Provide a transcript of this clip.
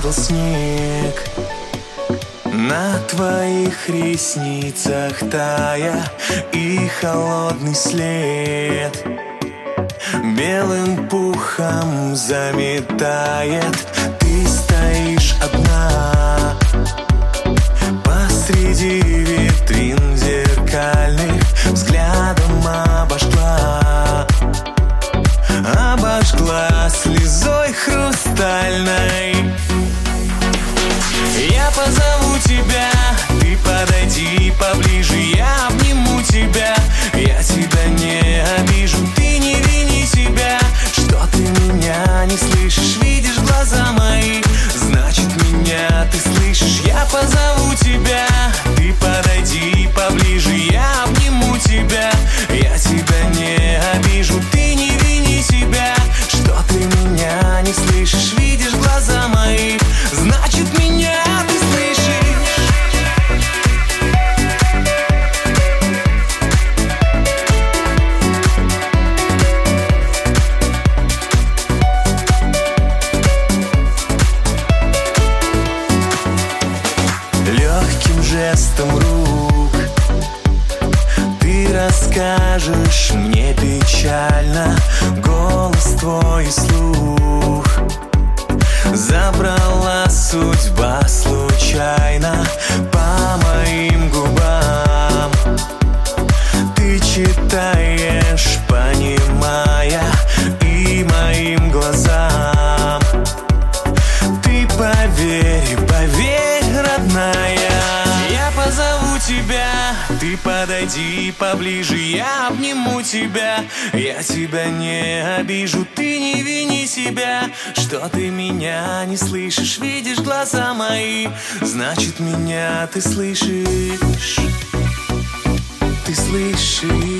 падал снег на твоих ресницах, тая, и холодный след белым пухом заметает. Ты стоишь одна посреди витрин зеркальных, взглядом обожгла слезой хрустальной. Я позову тебя, ты подойди поближе, я обниму тебя, я тебя не обижу. Ты не вини себя, что ты меня не слышишь. Видишь глаза мои, значит меня ты слышишь. Я позову тебя, ты подойди поближе, я обниму тебя, я тебя не обижу. Ты не вини себя, что ты меня не слышишь. Видишь глаза мои, значит меня ты слышишь. Легким жестом рук ты расскажешь мне печально, голос твой и слух забрала судьба случайно по моим губам. Ты читаешь, понимая, и моим глазам. Ты поверь, поверь, родная. Я позову тебя, ты подойди поближе, я обниму тебя, я тебя не обижу. Ты не вини себя, что ты меня не слышишь. Видишь глаза мои, значит меня ты слышишь. Ты слышишь.